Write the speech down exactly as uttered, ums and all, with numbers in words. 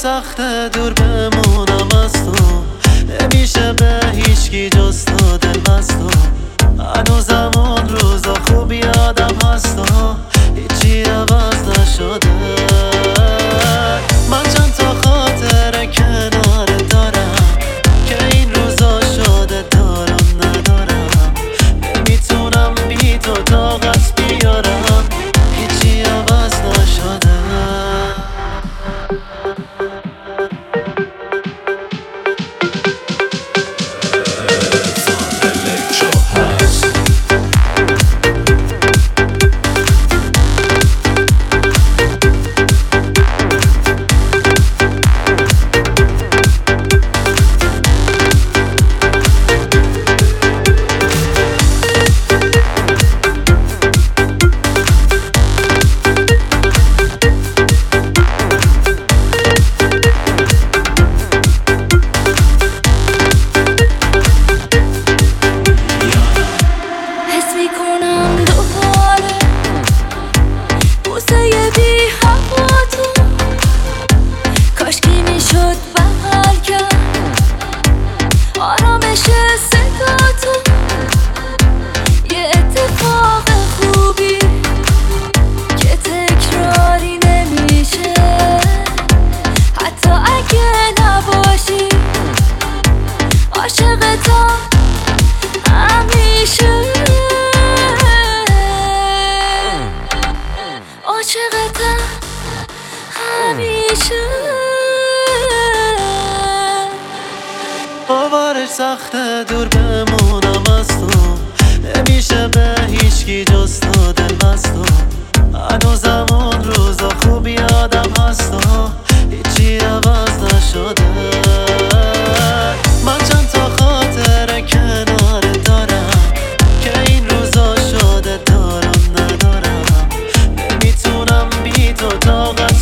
سخته دور بمونم از تو، نمیشه به هیچکی جز تو دل مستو. هنوزم اون روزا خوب یادم هستا، هیچی عوض نشده. من چند تا خاطره کنار دارم که این روزا شده دارم ندارم. نمیتونم بی تو طاقت بیارم، هیچی عوض نشده. عاشقتم همیشه. باورش سخته دور بمونم از تو، نمیشه به هیچکی جز تو دل مستو. هنوزم اون روزا خوب یادم هستا، هیچی عوض نشده. من چند تا خاطره کنار دارم که این روزا شده دارم ندارم. نمیتونم بی تو طاقت